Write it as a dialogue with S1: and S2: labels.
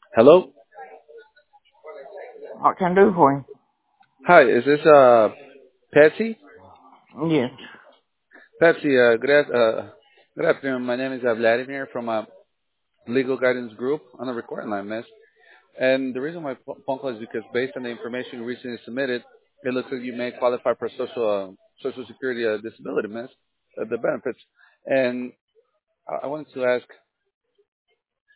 S1: Hello.
S2: What can I do for
S1: Hi. Is this Patsy?
S2: you? Yes.
S1: Patsy. Good afternoon. My name is Vladimir from Legal Guidance Group on the recording line, Miss. And the reason why phone call is because based on the information you recently submitted, it looks like you may qualify for Social Security disability, Miss, the benefits. And I wanted to ask.